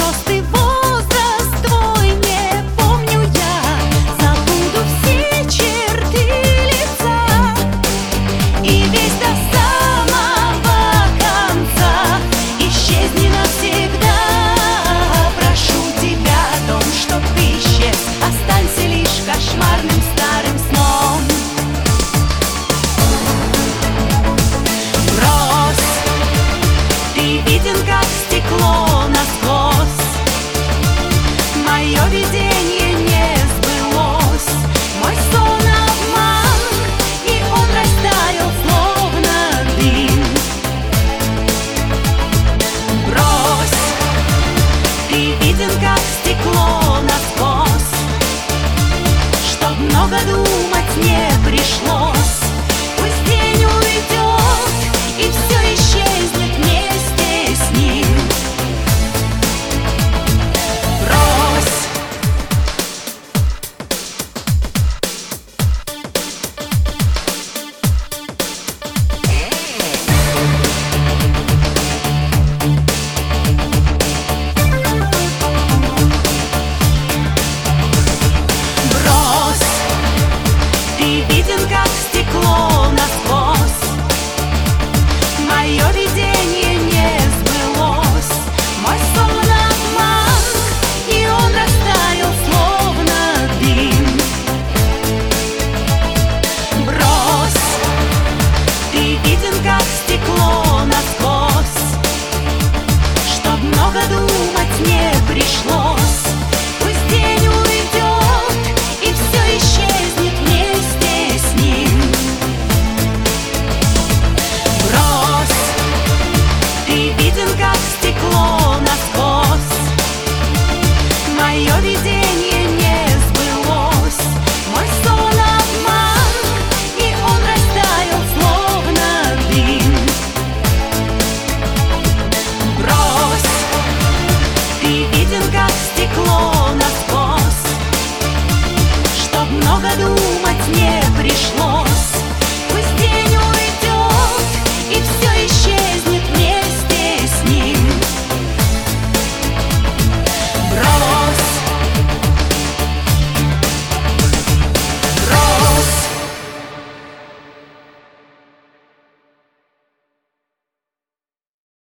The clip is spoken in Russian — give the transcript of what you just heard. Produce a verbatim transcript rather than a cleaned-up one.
рост и возраст твой не помню я, забуду все черты лица и весь до самого конца исчезни навсегда. Прошу тебя, дом, чтоб ты исчез, останься лишь кошмарным старым сном. Брось, ты виден как стекло насквозь, мое видение не сбылось, мой сон обман, и он растаял словно дым. Брось, ты виден как стекло насквозь, чтоб много думать не пришлось.